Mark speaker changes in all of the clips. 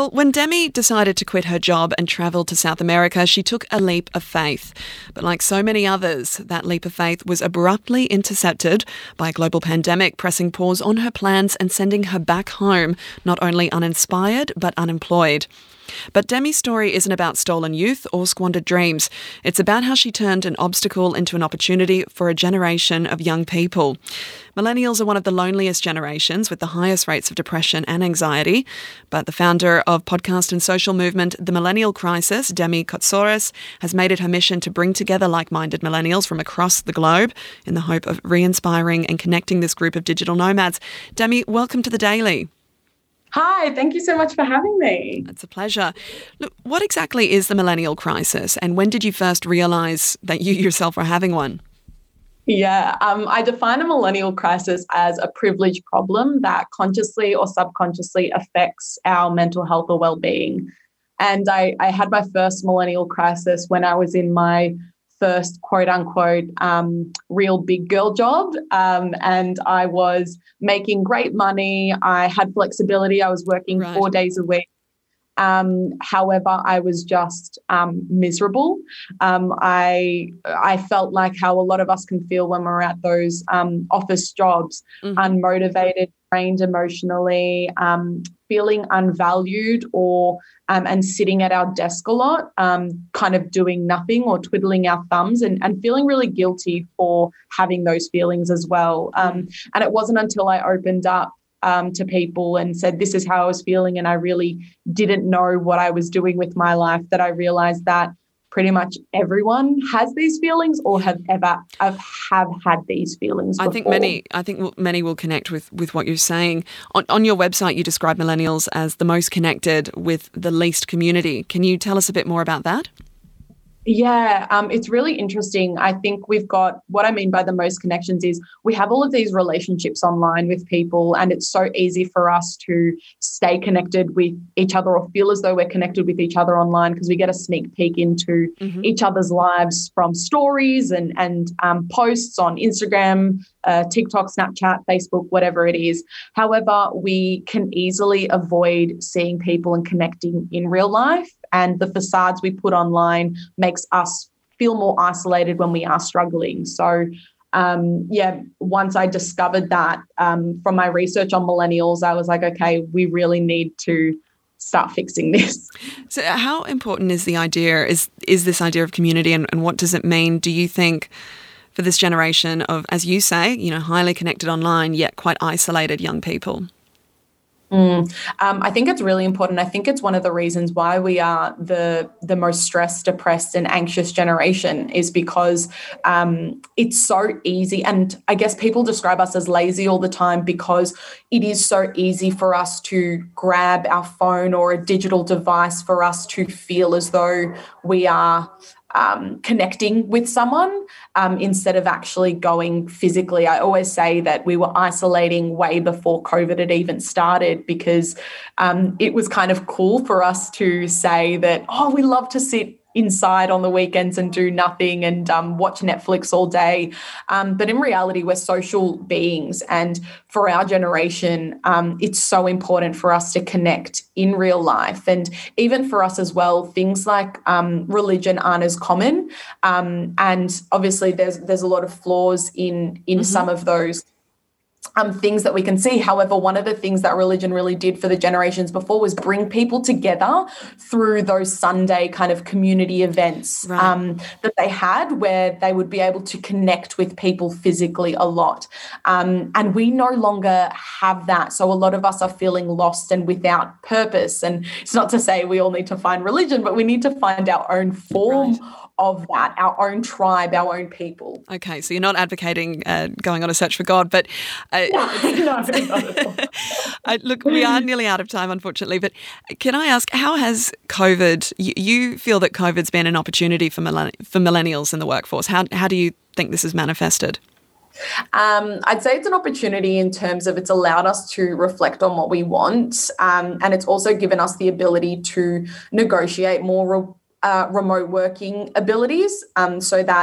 Speaker 1: Well, when Demi decided to quit her job and travel to South America, she took a leap of faith. But like so many others, that leap of faith was abruptly intercepted by a global pandemic, pressing pause on her plans and sending her back home, not only uninspired, but unemployed. But Demi's story isn't about stolen youth or squandered dreams. It's about how she turned an obstacle into an opportunity for a generation of young people. Millennials are one of the loneliest generations with the highest rates of depression and anxiety. But the founder of podcast and social movement The Millennial Crisis, Demi Kotsouras, has made it her mission to bring together like-minded millennials from across the globe in the hope of re-inspiring and connecting this group of digital nomads. Demi, welcome to The Daily.
Speaker 2: Hi, thank you so much for having me.
Speaker 1: It's a pleasure. Look, what exactly is the millennial crisis, and when did you first realise that you yourself were having one?
Speaker 2: I define a millennial crisis as a privilege problem that consciously or subconsciously affects our mental health or well-being. And I had my first millennial crisis when I was in my first quote unquote real big girl job. And I was making great money. I had flexibility. I was working 4 days a week. However, I was just miserable. I felt like how a lot of us can feel when we're at those office jobs, unmotivated, drained emotionally, feeling unvalued or and sitting at our desk a lot, kind of doing nothing or twiddling our thumbs and feeling really guilty for having those feelings as well. And it wasn't until I opened up to people and said, this is how I was feeling, and I really didn't know what I was doing with my life, that I realized that pretty much everyone has these feelings or have had these feelings before.
Speaker 1: I think many will connect with what you're saying. On your website, you describe millennials as the most connected with the least community. Can you tell us a bit more about that?
Speaker 2: Yeah, it's really interesting. I think we've got, what I mean by the most connections is we have all of these relationships online with people, and it's so easy for us to stay connected with each other or feel as though we're connected with each other online because we get a sneak peek into each other's lives from stories and posts on Instagram, TikTok, Snapchat, Facebook, whatever it is. However, we can easily avoid seeing people and connecting in real life. And the facades we put online makes us feel more isolated when we are struggling. So, once I discovered that from my research on millennials, I was like, okay, we really need to start fixing this.
Speaker 1: So how important is the idea, is this idea of community, and what does it mean, do you think, for this generation of, as you say, highly connected online, yet quite isolated young people?
Speaker 2: I think it's really important. I think it's one of the reasons why we are the most stressed, depressed, and anxious generation is because it's so easy. And I guess people describe us as lazy all the time because it is so easy for us to grab our phone or a digital device for us to feel as though we are connecting with someone instead of actually going physically. I always say that we were isolating way before COVID had even started because it was kind of cool for us to say that, we love to sit inside on the weekends and do nothing and watch Netflix all day. But in reality, we're social beings. And for our generation, it's so important for us to connect in real life. And even for us as well, things like religion aren't as common. And obviously there's a lot of flaws in some of those things that we can see. However, one of the things that religion really did for the generations before was bring people together through those Sunday kind of community events that they had where they would be able to connect with people physically a lot. And we no longer have that. So a lot of us are feeling lost and without purpose. And it's not to say we all need to find religion, but we need to find our own form of that, our own tribe, our own people.
Speaker 1: Okay, so you're not advocating going on a search for God, but
Speaker 2: no, not at all.
Speaker 1: Look, we are nearly out of time, unfortunately, but can I ask, how has COVID, you feel that COVID's been an opportunity for millennials in the workforce? How do you think this has manifested?
Speaker 2: I'd say it's an opportunity in terms of it's allowed us to reflect on what we want, and it's also given us the ability to negotiate more remote working abilities so that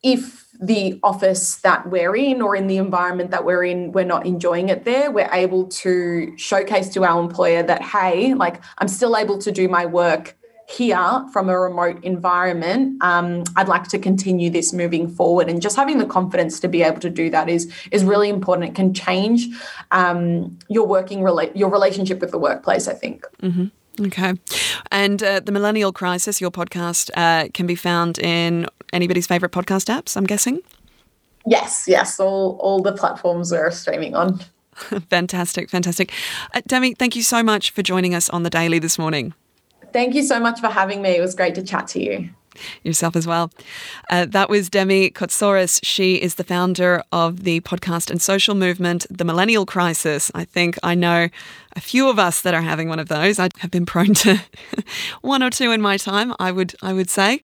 Speaker 2: if the office that we're in or in the environment that we're in, we're not enjoying it there, we're able to showcase to our employer that, hey, like I'm still able to do my work here from a remote environment. I'd like to continue this moving forward. And just having the confidence to be able to do that is really important. It can change your relationship with the workplace, I think.
Speaker 1: Mm-hmm. Okay. And The Millennial Crisis, your podcast, can be found in anybody's favourite podcast apps, I'm guessing?
Speaker 2: Yes. All the platforms we're streaming on.
Speaker 1: Fantastic. Demi, thank you so much for joining us on The Daily this morning.
Speaker 2: Thank you so much for having me. It was great to chat to you.
Speaker 1: Yourself as well. That was Demi Kotsouris. She is the founder of the podcast and social movement, The Millennial Crisis. I think I know a few of us that are having one of those. I have been prone to one or two in my time, I would say.